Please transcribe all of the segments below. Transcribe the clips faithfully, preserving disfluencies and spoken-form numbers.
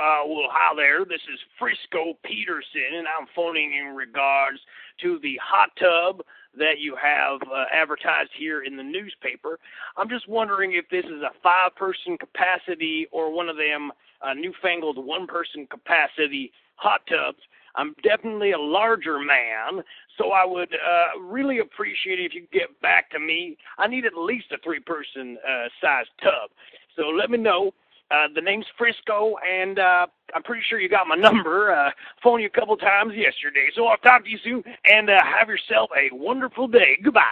Uh, well, hi there. This is Frisco Peterson, and I'm phoning in regards to the hot tub that you have uh, advertised here in the newspaper. I'm just wondering if this is a five-person capacity or one of them uh, newfangled one-person capacity hot tubs. I'm definitely a larger man, so I would uh, really appreciate it if you could get back to me. I need at least a three-person uh, sized tub. So let me know. Uh, the name's Frisco, and uh, I'm pretty sure you got my number. Uh, phoned you a couple times yesterday. So I'll talk to you soon, and uh, have yourself a wonderful day. Goodbye.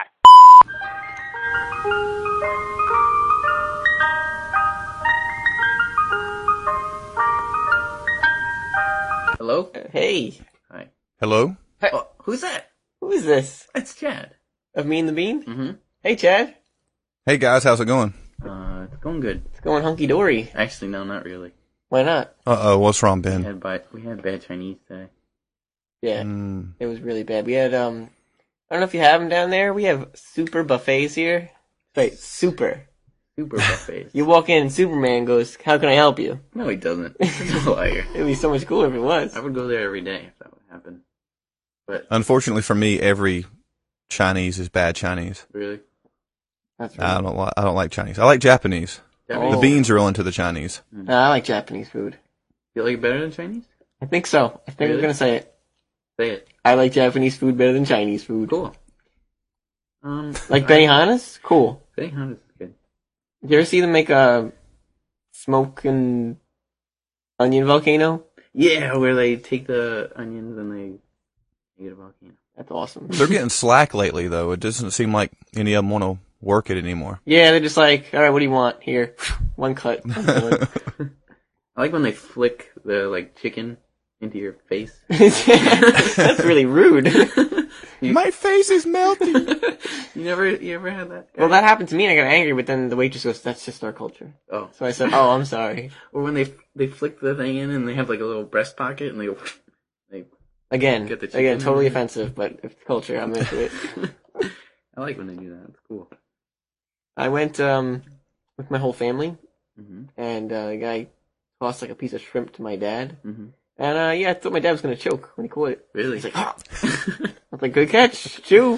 Hello? Uh, hey. Hi. Hello? Hey. Oh, who's that? Who is this? It's Chad. Of Me and the Bean? Mm-hmm. Hey, Chad. Hey guys, how's it going? Uh, it's going good. It's going hunky-dory. Actually, no, not really. Why not? Uh-oh, what's wrong, We Ben? had, bi- we had bad Chinese today. Yeah, Mm, it was really bad. We had, um, I don't know if you have them down there. We have super buffets here. Wait, super. Super buffets. You walk in and Superman goes, how can I help you? No, he doesn't. He's a liar. It would be so much cooler if it was. I would go there every day if that would happen. But, unfortunately for me, every Chinese is bad Chinese. really? That's I right. don't li- I don't like Chinese. I like Japanese. Japanese? The Oh. beans are real into the Chinese. Uh, I like Japanese food. You like it better than Chinese? I think so. I think Really? I'm gonna say it. Say it. I like Japanese food better than Chinese food. Cool. Um, Like I- Benihana's? Cool. Benihana's is good. Did you ever see them make a smoking onion volcano? Yeah, where they take the onions and they make it a volcano. That's awesome. They're getting slack lately, though. It doesn't seem like any of them want to work it anymore. Yeah, they're just like, alright, what do you want? Here. One cut. I'm done. I like when they flick the, like, chicken into your face. That's really rude. You, My face is melting. you never, you ever had that? Well, that happened to me and I got angry, but then the waitress goes, that's just our culture. Oh. So I said, oh, I'm sorry. Or when they they flick the thing in and they have like a little breast pocket and they go, they. Again, Get the chicken again, totally in. offensive, but if it's culture, I'm into it. I like when they do that. It's cool. I went, um, with my whole family, Mhm. and, uh, the guy tossed like a piece of shrimp to my dad. Mhm. And, uh, yeah, I thought my dad was gonna choke when he caught it. Really? He's like, ah! I was like, good catch, chew.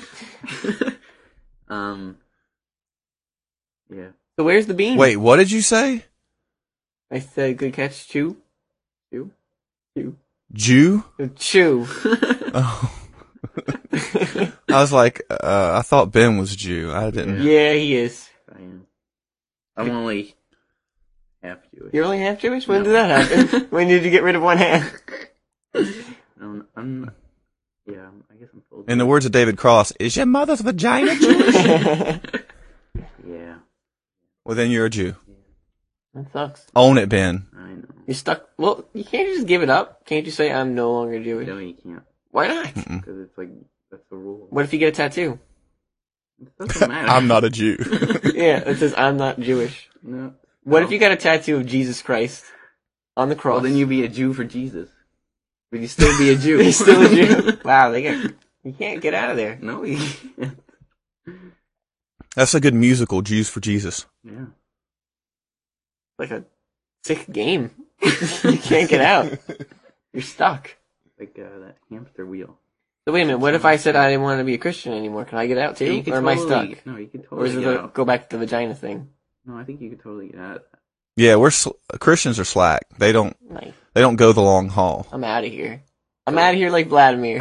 um. Yeah. So where's the bean? Wait, what did you say? I said, good catch, chew. You? Chew. Jew? Chew. Oh. I was like, uh, I thought Ben was Jew. I didn't. Yeah, he is. I am. I'm only half Jewish. You're only half Jewish? When No. did that happen? When did you get rid of one half? No, I'm. Yeah, I guess I'm full. In the words of David Cross, is your mother's vagina Jewish? That Yeah, Well, then you're a Jew. sucks. Own it, Ben. I know. You're stuck. Well, you can't just give it up. Can't you say, I'm no longer Jewish? No, you can't. Why not? Mm-mm. Because it's like, that's the rule. What if you get a tattoo? It doesn't matter. I'm not a Jew. Yeah, it says, I'm not Jewish. No. What No. if you got a tattoo of Jesus Christ on the cross? Well, then you'd be a Jew for Jesus. But you'd still be a Jew. You're still a Jew? Wow, they get, you can't get out of there. No, you can't. That's a good musical, Jews for Jesus. Yeah. Like a sick game. You can't get out. You're stuck. Like uh, that hamster wheel. So wait a minute, what if I said I didn't want to be a Christian anymore? Can I get out too? Yeah, you could Or am I totally- stuck? No, you could Or totally is it get the, out. go back to the vagina thing? No, I think you could totally get out. Yeah, we're sl- Christians are slack. They don't. Nice. They don't go the long haul. I'm out of here. I'm out of here like Vladimir.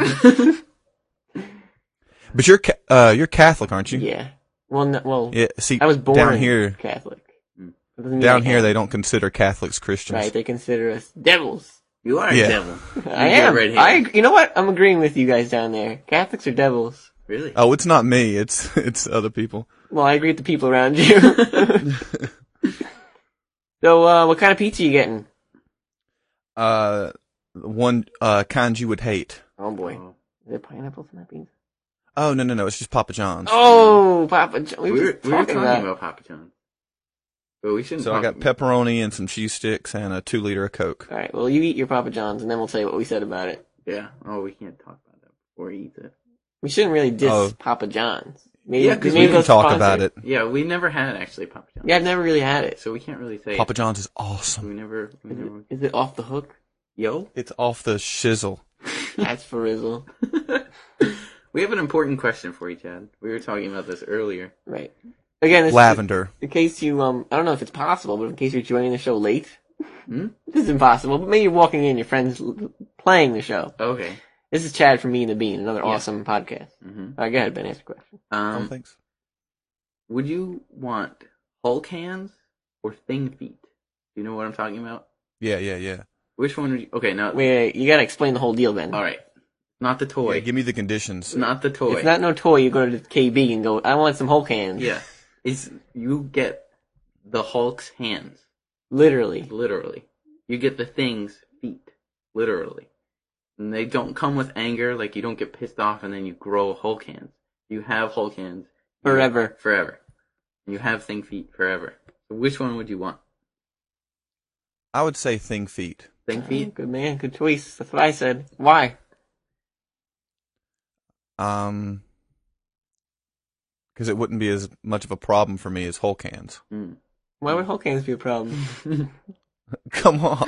But you're ca- uh you're Catholic, aren't you? Yeah. Well, no, well, Yeah. See, I was born down here. Catholic. Mm. That doesn't mean Down I here, am. they don't consider Catholics Christians. Right, they consider us devils. You are Yeah. a devil. I You get am. right here. I. ag- You know what? I'm agreeing with you guys down there. Catholics are devils. Really? Oh, it's not me. It's it's other people. Well, I agree with the people around you. So, uh, what kind of pizza you getting? Uh, one uh kind you would hate. Oh boy, Oh. is there pineapples in that pizza? Oh no no no! It's just Papa John's. Oh, Papa John. We We were, were, just we were talking talking about. about Papa John's. But we shouldn't So I talk got pepperoni and some cheese sticks and a two liter of Coke. All right, well, you eat your Papa John's, and then we'll tell you what we said about it. Yeah. Oh, we can't talk about that before he eats it. We shouldn't really diss Oh. Papa John's. Maybe, Yeah, 'cause maybe We can they'll talk sponsor about it. Yeah, we never had actually Papa John's. Yeah, I've never really had it. So we can't really say. Papa John's is We awesome. never. We Is it, never. is it off the hook? Yo. It's off the shizzle. That's for Rizzle. We have an important question for you, Chad. We were talking about this earlier. Right. Again, this Lavender. in case you, um, I don't know if it's possible, but in case you're joining the show late, Hmm? this is impossible, but maybe you're walking in, your friend's l- playing the show. Okay. This is Chad from Me and the Bean, another Yeah. awesome podcast. hmm Alright, go ahead, Ben, ask a question. Oh, Um, thanks. would you want Hulk hands or Thing feet? Do you know what I'm talking about? Yeah, yeah, yeah. Which one would you? Okay, now. Wait, wait, you gotta explain the whole deal, Ben. All right. Not the toy. Yeah, give me the conditions. Not the toy. It's not no toy, you go to the K B and go, I want some Hulk hands. Yeah. It's you get the Hulk's hands, Literally. literally. You get the Thing's feet, literally. And they don't come with anger, like you don't get pissed off and then you grow Hulk hands. You have Hulk hands Forever. forever. You have Thing feet forever. So which one would you want? I would say thing feet. Thing feet? Good man, good choice. That's what I said. Why? Um, because it wouldn't be as much of a problem for me as Hulk hands. Mm. Why would Hulk hands be a problem? Come on.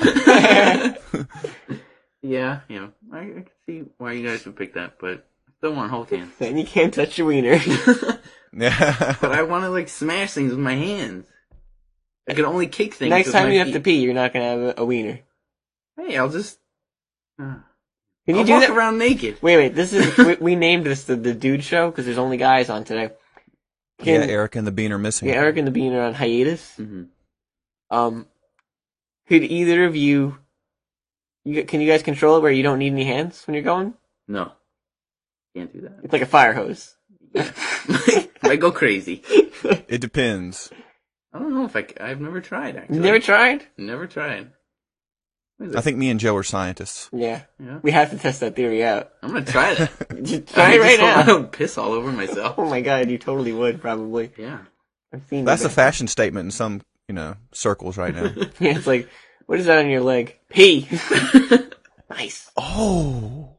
Yeah, you know, I, I can see why you guys would pick that, but I still want Hulk hands. Then you can't touch your wiener. Yeah. But I want to like smash things with my hands. I can only kick things. Next with time my you have feet. to pee, you're not gonna have a, a wiener. Hey, I'll just. Uh, Can you I'll do walk that? around naked. Wait, wait. This is we, we named this the, the dude show because there's only guys on today. Can, Yeah, Eric and the Bean are missing. yeah, Eric and the Bean are on hiatus. Mm-hmm. Um, could either of you, you can you guys control it where you don't need any hands when you're going? No, can't do that. It's like a fire hose. Yeah. I go crazy. It depends. I don't know if I. c- I've never tried actually. You never tried? Never tried. What is I it? think me and Joe are scientists. Yeah, Yeah. we have to test that theory out. I'm gonna try that. Just try I it right just hope I now. don't piss all over myself. Oh my god, you totally would probably. Yeah. I've seen That's a that. fashion statement in some, you know, circles right now. Yeah, it's like, what is that on your leg? Pee. Nice. Oh.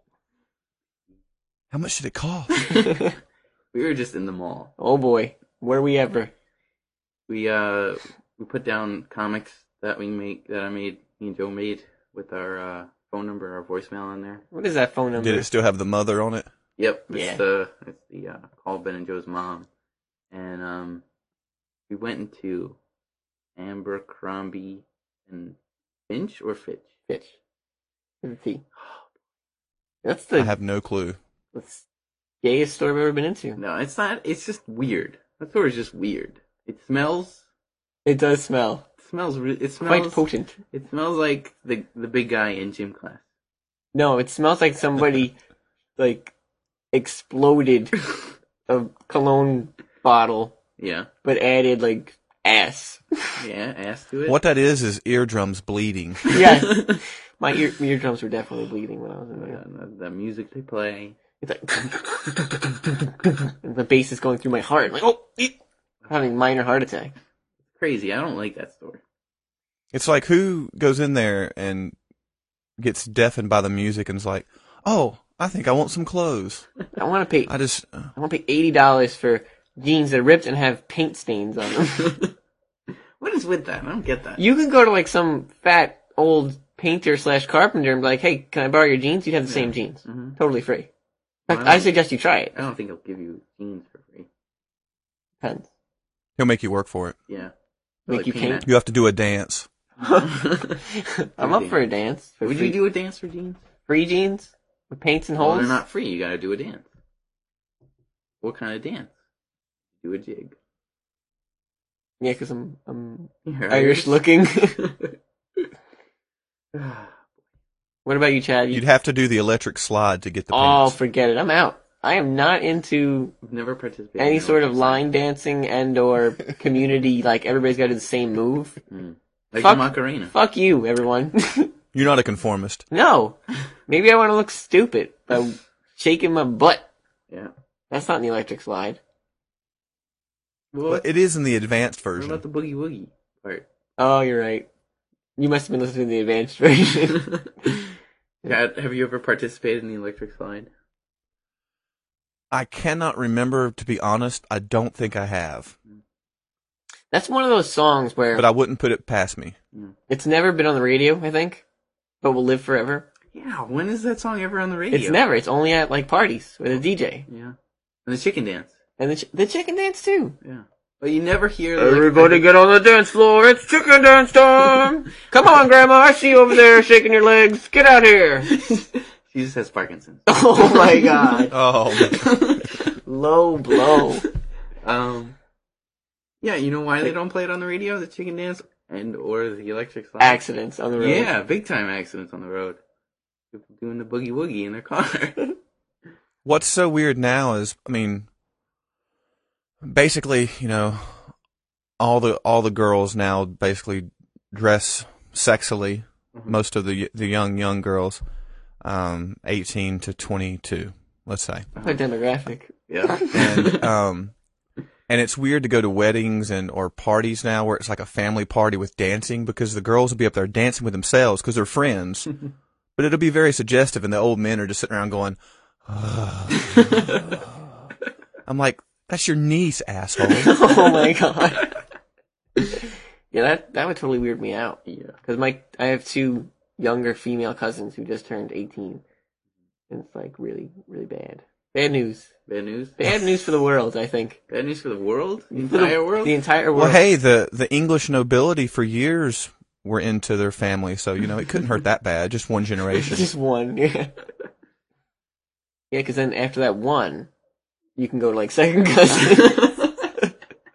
How much did it cost? We were just in the mall. Oh boy, were we ever? We uh we put down comics that we make that I made me and Joe made with our uh phone number, our voicemail on there. What is that phone number? Did it still have the mother on it? Yep, it's Yeah. the it's the uh, call Ben and Joe's mom, and um we went into Abercrombie and Finch or Fitch. Bitch. With a T. That's I the have no clue. that's gayest store I've ever been into. No, it's not. It's just weird. That store is just weird. It smells. It does smell It smells. Re- it quite smells. potent. It smells like the the big guy in gym class. No, it smells like somebody like exploded a cologne bottle, Yeah, but added like ass. yeah. Ass to it. What that is is eardrums bleeding. Yes, my ear eardrums were definitely bleeding when I was in Yeah, there. the, the music they play. It's like and the bass is going through my heart. Like, oh, eek. I'm having a minor heart attack. Crazy. I don't like that store. It's like who goes in there and gets deafened by the music and is like, "Oh, I think I want some clothes." I want to pay. I just uh, I want to pay eighty dollars for jeans that are ripped and have paint stains on them. What is with that? I don't get that. You can go to like some fat old painter slash carpenter and be like, "Hey, can I borrow your jeans?" You'd have the same jeans, hmm totally free. In fact, Wow. I suggest you try it. I don't think he'll give you jeans for free. Depends. he'll make you work for it. Yeah. Make you paint? You have to do a dance. I'm up for a dance. For Would free, you do a dance for jeans? free jeans with paints and Well, holes? they're not free. You gotta do a dance. What kind of dance? Do a jig. Yeah, because I'm I'm You're Irish looking. What about you, Chad? You, You'd have to do the electric slide to get the oh, pants. forget it. I'm out. I am not into I've never participated. any in sort of electric line dancing and or community. Like everybody's got to do the same move. slide. Mm. Like Fuck. the Macarena. Fuck you, everyone. You're not a conformist. No. Maybe I want to look stupid by shaking my butt. Yeah. That's not in the electric slide. Well, Well, it is in the advanced what version. about the boogie woogie part? Oh, you're right. You must have been listening to the advanced version. Chad, have you ever participated in the electric slide? I cannot remember, to be honest. I don't think I have. That's one of those songs where But I wouldn't put it past me. it's never been on the radio, I think, but will live forever. Yeah, when is that song ever on the radio? It's never. It's only at like parties with a D J. Yeah. And the chicken dance. And the, ch- the chicken dance too. Yeah. But you never hear the Everybody get on the dance floor, it's chicken dance time! Come on, Grandma, I see you over there shaking your legs. Get out here! She just has Parkinson's. Oh my god. Oh, Low blow. Um, yeah, you know why they don't play it on the radio? The chicken dance and or the electric slide. Accidents on the road. Yeah, big time accidents on the road. People doing the boogie woogie in their car. what's so weird now is, I mean, basically, you know, all the all the girls now basically dress sexily. Mm-hmm. Most of the the young young girls, um, eighteen to twenty-two, let's say. What demographic? Yeah. And um, and it's weird to go to weddings and or parties now where it's like a family party with dancing, because the girls will be up there dancing with themselves because they're friends. But it'll be very suggestive, and the old men are just sitting around going, oh. I'm like, that's your niece, asshole. Oh my god. Yeah, that that would totally weird me out. Yeah. Because my I have two younger female cousins who just turned eighteen, and it's like really really bad. Bad news. Bad news? Bad news for the world, I think. Bad news for the world? The For the- entire world? The entire world. Well, hey, the, the English nobility for years were into their family, so, you know, it couldn't hurt that bad. Just one generation. Just one, yeah. Yeah, because then after that one, you can go to like second cousin.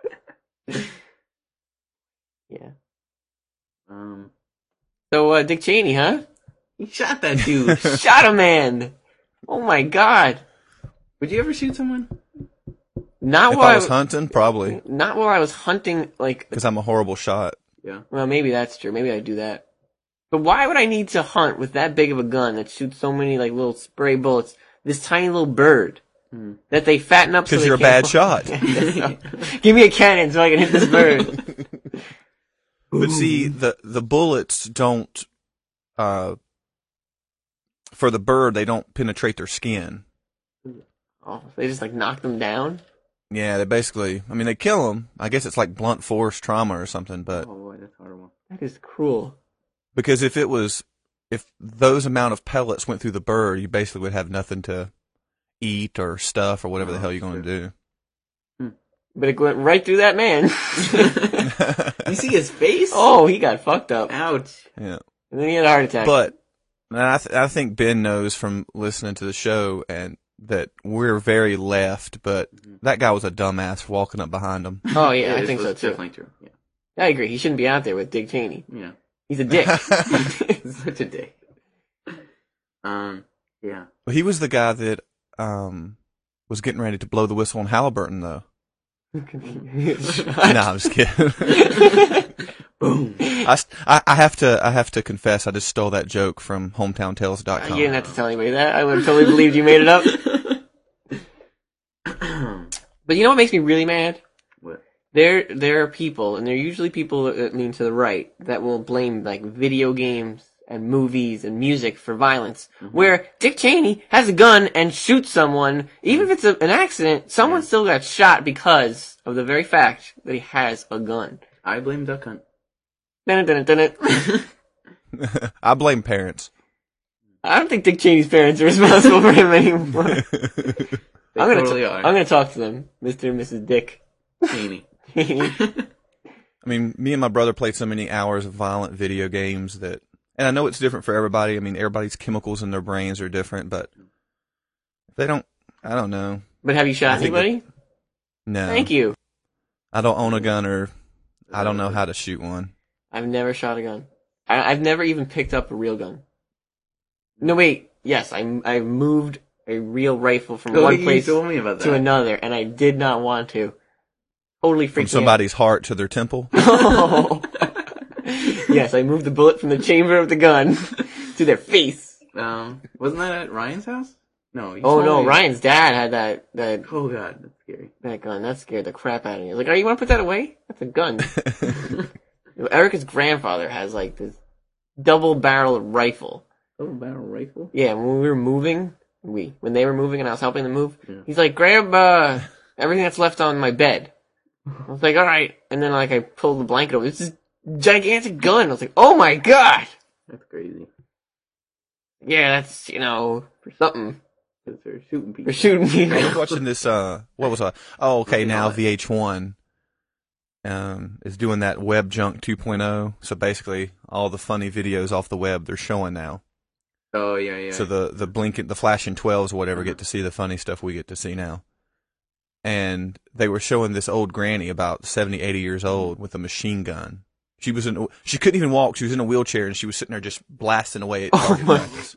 Yeah. Um, So, uh, Dick Cheney, huh? he shot that dude. Shot a man! Oh my god. Would you ever shoot someone? Not If while I was w- hunting, probably, Not while I was hunting, like, because I'm a horrible shot. Yeah. well, maybe that's true. Maybe I'd do that. But why would I need to hunt with that big of a gun that shoots so many, like, little spray bullets? This tiny little bird Hmm. that they fatten up so Because they you're a can't bad fly. shot. Give me a cannon so I can hit this bird. But see, the the bullets don't, uh, for the bird, they don't penetrate their skin. Oh, they just, like, knock them down? Yeah, they basically, I mean, they kill them. I guess it's like blunt force trauma or something, but Oh boy, that's horrible. That is cruel. because if it was, if those amount of pellets went through the bird, you basically would have nothing to eat or stuff or whatever the Oh, hell you're going to do. But it went right through that man. You see his face? Oh, he got fucked up. Ouch. Yeah. And then he had a heart attack. But and I, th- I think Ben knows from listening to the show and that we're very left, but that guy was a dumbass walking up behind him. Oh, yeah, I this think so, was too. Definitely true. Yeah. I agree. He shouldn't be out there with Dick Cheney. Yeah. He's a dick. Such a day. Um, yeah. Well, he was the guy that um was getting ready to blow the whistle on Halliburton, though. No, I'm just kidding. Boom. I, st- I, I have to I have to confess, I just stole that joke from hometown tales dot com. You didn't have to tell anybody that. I would have totally believed you made it up. But you know what makes me really mad? What? There, there are people, and they're usually people that lean to the right, that will blame, like, video games and movies and music for violence. Mm-hmm. Where Dick Cheney has a gun and shoots someone, even if it's a, an accident, someone Yeah. still got shot because of the very fact that he has a gun. I blame Duck Hunt. Dun, dun, dun, dun. I blame parents. I don't think Dick Cheney's parents are responsible for him anymore. They I'm gonna, totally t- are. I'm gonna talk to them, Mister and Missus Dick. Cheney. I mean, me and my brother played so many hours of violent video games that, and I know it's different for everybody. I mean, everybody's chemicals in their brains are different, but if they don't, I don't know. But have you I shot think anybody? No. Thank you. I don't own a gun, or I don't know how to shoot one. I've never shot a gun. I, I've never even picked up a real gun. No, wait. Yes, I I moved a real rifle from Oh, one you place told me about that. to another, and I did not want to. Totally freaked From me out. somebody's heart to their temple. Oh. Yes, I moved the bullet from the chamber of the gun to their face. Um, wasn't that at Ryan's house? No. you Oh told no, me- Ryan's dad had that that Oh god, that's scary. that gun. That scared the crap out of me. I was like, "Oh, you want to put that away? That's a gun." Erica's grandfather has like this double-barreled rifle. Oh, barrel rifle. Yeah, when we were moving, we when they were moving and I was helping them move. Yeah. He's like, grab uh, everything that's left on my bed. I was like, all right. And then like I pulled the blanket over. It's this gigantic gun. I was like, oh my god. That's crazy. Yeah, that's you know for something Because they're shooting people. for shooting me. I was watching this. Uh, what was I? Oh, okay. Looking Now at it. V H one um, is doing that web junk two point oh. So basically, all the funny videos off the web they're showing now. Oh yeah, yeah. So the the blinking, the flashing twelves or whatever Uh-huh. get to see the funny stuff we get to see now. And they were showing this old granny about seventy, eighty years old with a machine gun. She was in. She couldn't even walk. She was in a wheelchair and she was sitting there just blasting away at target my- practice.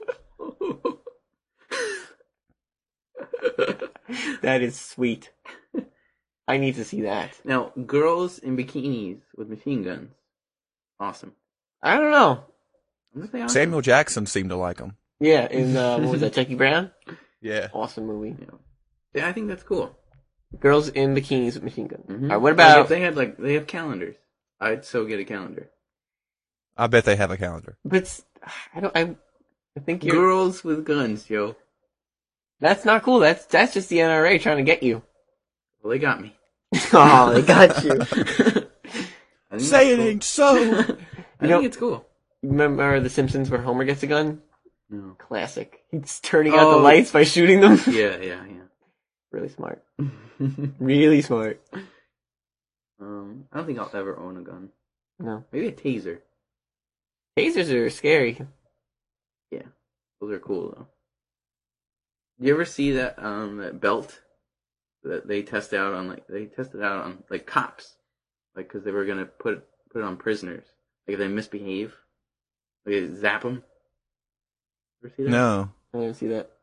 That is sweet. I need to see that. Now, girls in bikinis with machine guns. Awesome. I don't know. I'm gonna say awesome. Samuel Jackson seemed to like them. Yeah, in uh, what was that, Jackie Brown? Yeah. Awesome movie. Yeah. Yeah, I think that's cool. Girls in bikinis with machine guns. Mhm. All right, what Like, about? if they had like they have calendars? I'd so get a calendar. I bet they have a calendar. But it's- I don't. I, I think you're. Girls with guns, Joe. That's not cool. That's that's just the N R A trying to get you. Well, they got me. Oh, they got you. I think Say it that's ain't so. cool. I You know- think it's cool. Remember The Simpsons where Homer gets a gun? No. Classic. He's turning out the Oh. lights by shooting them. Yeah, yeah, Really smart. yeah. Really smart. um, I don't think I'll ever own a gun. No. Maybe a taser. Tasers are scary. Those are cool though. You ever see that um that belt that they test out on like they tested out on like cops, like because they were gonna put put it on prisoners, like if they misbehave, like they zap them. Ever see that? No. I didn't see that.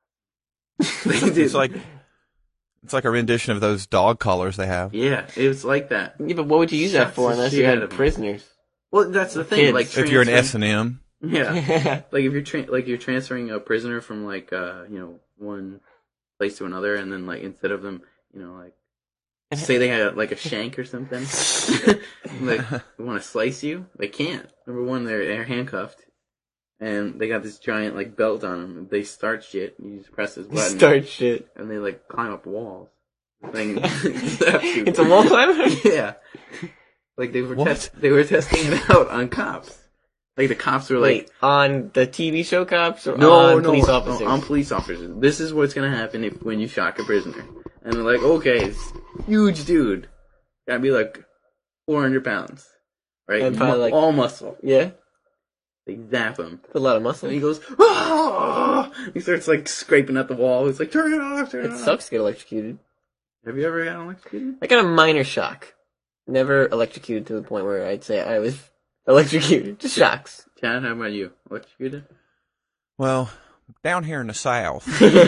It's like it's like a rendition of those dog collars they have. Yeah, it was like that. Yeah, but what would you use that Shuts for the unless shit you out had of 'em. prisoners? Well, that's the thing. Kids. Like If you're an S transferring- and M, yeah, Yeah. like if you're tra- like you're transferring a prisoner from like uh you know one place to another, and then like instead of them, you know, like say they had like a shank or something, like they want to slice you, they can't. Number one, they're they're handcuffed, and they got this giant like belt on them. They start shit. You just press this button, Start shit. and they like climb up walls. Thing zaps you. It's a wall climber? Yeah, like they were What? test- they were testing it out on cops. Like the cops were like. Wait, on the T V show cops or No, on no, police no, officers? on police officers. This is what's gonna happen if when you shock a prisoner. And they're like, okay, this huge dude, gotta be like four hundred pounds, right? And probably Mu- like- all muscle. Yeah, They zap him, that's a lot of muscle. and he goes, ah! He starts like scraping at the wall. He's like, turn it off, turn it, It off. sucks to get electrocuted. Have you ever gotten electrocuted? I got a minor shock. Never electrocuted to the point where I'd say I was electrocuted. Just shocks. Chad, how about you? Electrocuted? well, down here in the South,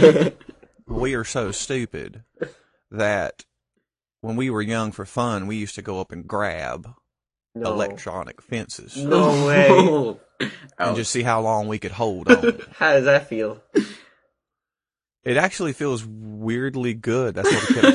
we are so stupid that when we were young for fun, we used to go up and grab No. electronic fences No way. and Ouch. just see how long we could hold on. How does that feel? It actually feels weirdly good. That's what we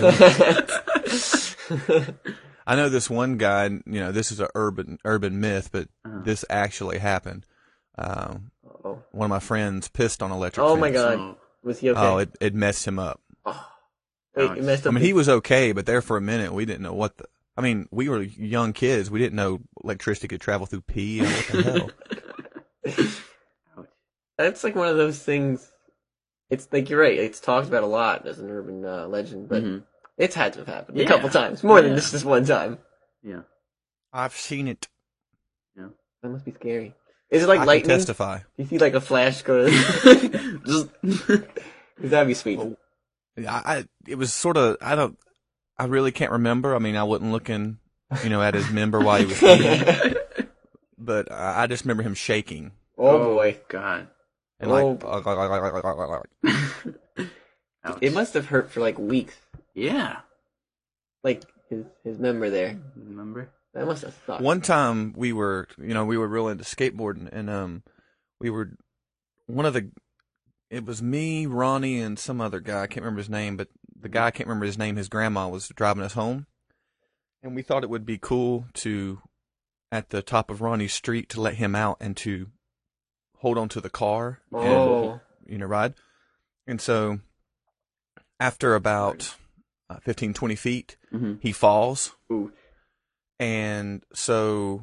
kept doing. I know this one guy, you know, this is an urban urban myth, but Uh-huh. this actually happened. Um, oh. one of my friends pissed on an electric Oh fence. my god. Oh, Was he okay? Oh, it, it messed him up. Oh. Wait, it messed I up. mean, he was okay, but there for a minute, we didn't know what the. I mean, we were young kids. We didn't know electricity could travel through pee. I mean, what the hell? ouch. That's like one of those things. It's like you're right. It's talked about a lot as an urban uh, legend, but Mhm. it's had to have happened Yeah. a couple times, more than Yeah. just this one time. Yeah. I've seen it. That must be scary. Is it like I lightning? can testify. You see like a flash go. Just that'd be sweet. Well, I, I it was sort of I don't I really can't remember. I mean, I wasn't looking, you know, at his member while he was peeing, but I, I just remember him shaking Oh boy, God. and Oh. like. Ouch. it must have hurt for like weeks. Yeah. Like his his member there. Remember? That must have sucked. One time we were, you know, we were real into skateboarding, and um, we were one of the. It was me, Ronnie, and some other guy. I can't remember his name, but the guy I can't remember his name. His grandma was driving us home, and we thought it would be cool to, at the top of Ronnie's street, to let him out and to hold on to the car and Oh, you know ride. And so after about uh, fifteen, twenty feet, Mm-hmm. he falls. Ooh. And so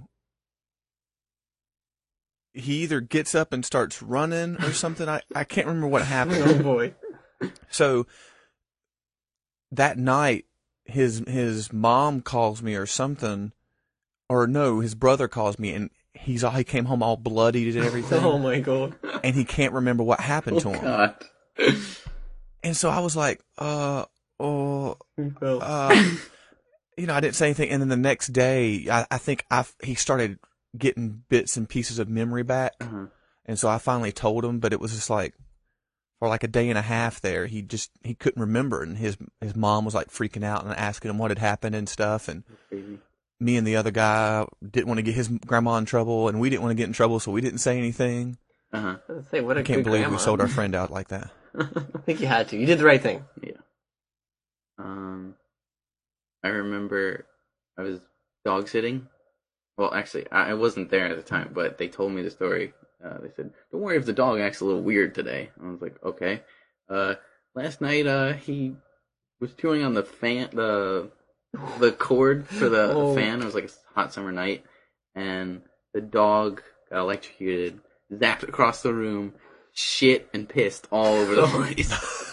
he either gets up and starts running or something. I, I can't remember what happened. Oh boy. So that night, his his mom calls me or something, or no, his brother calls me, and he's all, he came home all bloodied and everything, Oh my god. and he can't remember what happened to Oh, him. God. And so I was like, uh, oh, Well, uh, you know, I didn't say anything. And then the next day, I, I think I he started getting bits and pieces of memory back, Uh-huh. and so I finally told him, but it was just like, for like a day and a half there, he just, he couldn't remember. And his, his mom was like freaking out and asking him what had happened and stuff. And Crazy. me and the other guy didn't want to get his grandma in trouble, and we didn't want to get in trouble, so we didn't say anything. Uh-huh. let's say what a I can't good believe grandma. we sold our friend out like that. I think you had to. You did the right thing. Yeah. Um, I remember I was dog sitting. Well, actually, I I wasn't there at the time, but they told me the story. Uh, they said, "Don't worry if the dog acts a little weird today." I was like, "Okay." Uh, last night, uh, he was chewing on the fan, the the cord for the Oh. fan. It was like a hot summer night, and the dog got electrocuted, zapped across the room, shit and pissed all over the place.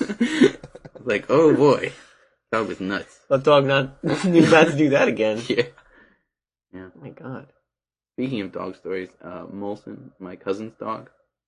I was like, oh boy, dog was nuts. That dog not knew not to do that again. Yeah. Yeah. Oh my god. Speaking of dog stories, uh, Molson, my cousin's dog,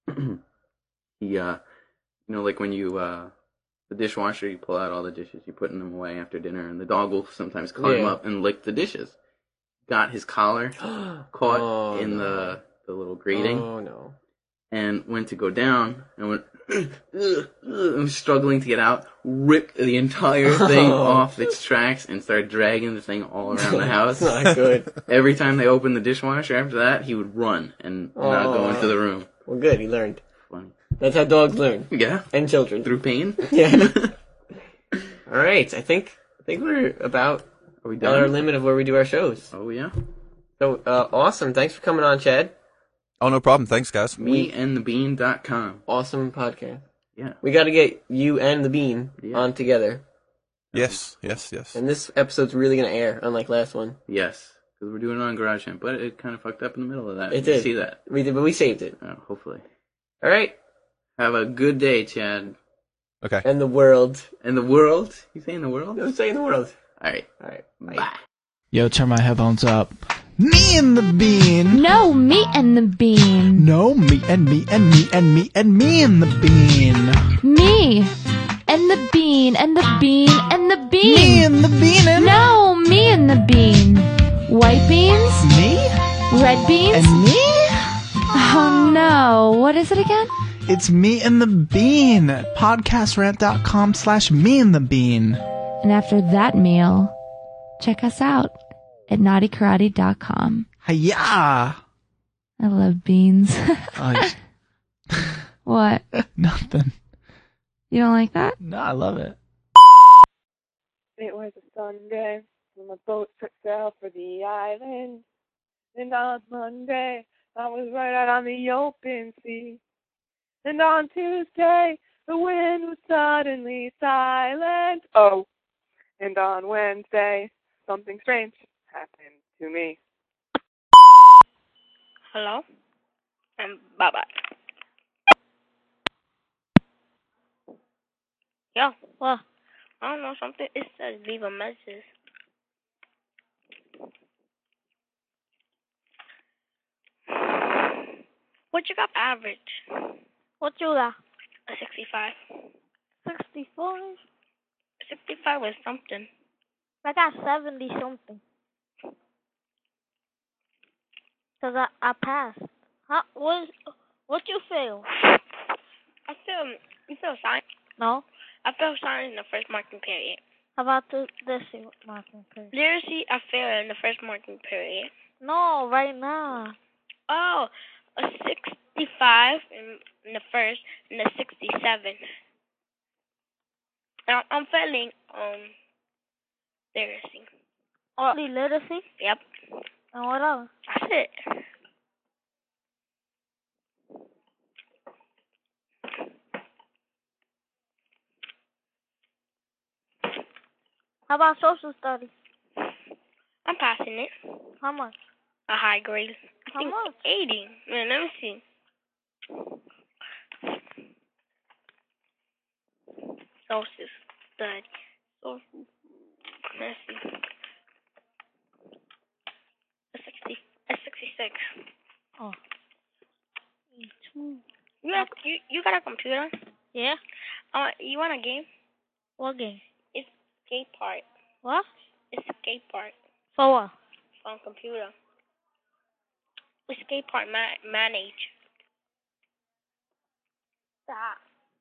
he, uh, you know, like when you, uh, the dishwasher, you pull out all the dishes, you put them away after dinner, and the dog will sometimes climb Yeah. up and lick the dishes. Got his collar caught Oh, in no. the, the little grating, Oh no. and went to go down, and went, ugh, ugh, and was struggling to get out, ripped the entire thing Oh. off its tracks, and started dragging the thing all around the house. That's not good. Every time they opened the dishwasher after that, he would run and not go Oh. into the room. Well, good. He learned. Funny. That's how dogs learn. Yeah, And children. through pain. Yeah. All right. I think I think we're about Are we at our done? limit of where we do our shows. Oh yeah. So uh, awesome. Thanks for coming on, Chad. Oh, no problem. Thanks, guys. Me and the bean dot com. Awesome podcast. Yeah. We got to get you and the Bean Yeah. on together. Yes, yes, yes. And this episode's really gonna air, unlike last one. Yes, because we're doing it on GarageBand, but it kind of fucked up in the middle of that. It You did. See that? We did, but we saved it. Oh, hopefully. All right. Have a good day, Chad. Okay. And the world. And the world? You saying the world? I'm saying the world. All right. All right. Bye. Yo, turn my headphones up. Me and the bean. No, me and the bean. No, me and me and me and me and me and the bean. Me and the bean and the bean and the bean. Me and the bean and No, me and the bean. White beans? me Red beans? and me. Oh no. What is it again? It's me and the bean. Podcastrant.com slash me and the bean. And after that meal, check us out at naughty karate dot com. Hiya. I love beans. Oh, What? nothing. You don't like that? No, I love it. It was a Sunday when my boat set sail for the island. And on Monday, I was right out on the open sea. And on Tuesday, the wind was suddenly silent. Oh, and on Wednesday, something strange happened to me. Hello? And bye-bye. Yeah, well, I don't know, something, it says leave a message. What you got for average? What you got? A sixty-five. sixty-five? sixty-five was something. I got seventy something. Cause I, I passed. Huh? What, what you fail? I feel, you feel science? No? I failed science in the first marking period. How about the, this marking period? Literacy, I failed in the first marking period. No, right now. Oh, a sixty-five in, in the first and a sixty-seven. Now, I'm failing um literacy. Only literacy? Yep. And what else? That's it. How about social studies? I'm passing it. How much? A high grade. I How think much? eighty. Man, let me see. Social study. Social. Let's see. A sixty. A sixty-six. Oh. Two. You got you, you got a computer? Yeah. Uh, you want a game? What game? It's skate park. What? It's skate park For what? on computer. We skate park ma- manage. Stop.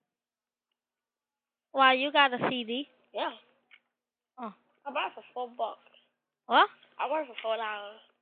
Why, you got a C D? Yeah. Oh. I bought it for four bucks. What? I bought it for four dollars.